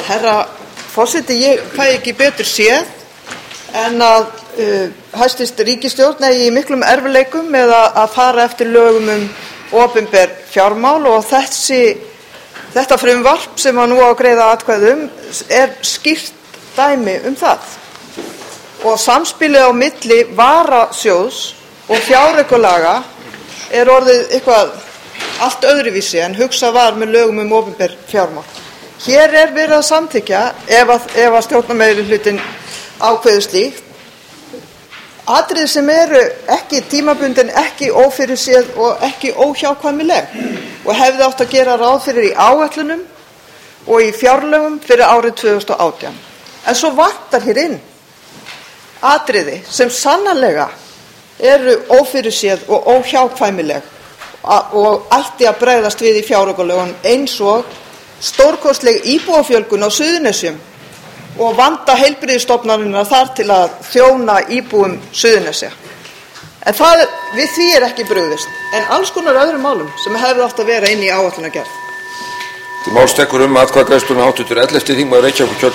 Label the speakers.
Speaker 1: Herra forseti, ég fæ ekki betur séð en að hæstv. Ríkisstjórn eigi í miklum erfiðleikum með að fara eftir lögum opinber fjármál og þetta frumvarp sem nú á að greiða atkvæði skýrt dæmi það. Og samspilið á milli varasjóðs og fjáraukalaga orðið eitthvað allt öðruvísi en hugsað var með lögum opinber fjármál. Hér verið að samþykkja, ef að stjórnarmeirihlutinn ákveður slíkt, atriði sem eru ekki tímabundin, ekki ófyrirséð og ekki óhjákvæmileg og hefði átt að gera ráð fyrir í áætlunum og í fjárlögum fyrir árið 2018. En svo vantar hér inn atriði sem sannarlega eru ófyrirséð og óhjákvæmileg og ætti að bregðast við í fjáraukalögum eins og stórkostleg íbúafjölgun á Suðurnesjum og vanda heilbrigðisstofnanirnar þar til að þjóna íbúum Suðurnesja. En við því ekki brugðist, en alls konar öðrum málum sem hefði átt að vera inn í áætlunargerð.
Speaker 2: Til máls tekur atkvæðagreiðsluna hv. 11. þingmaður Reykjavíkurkjördæmis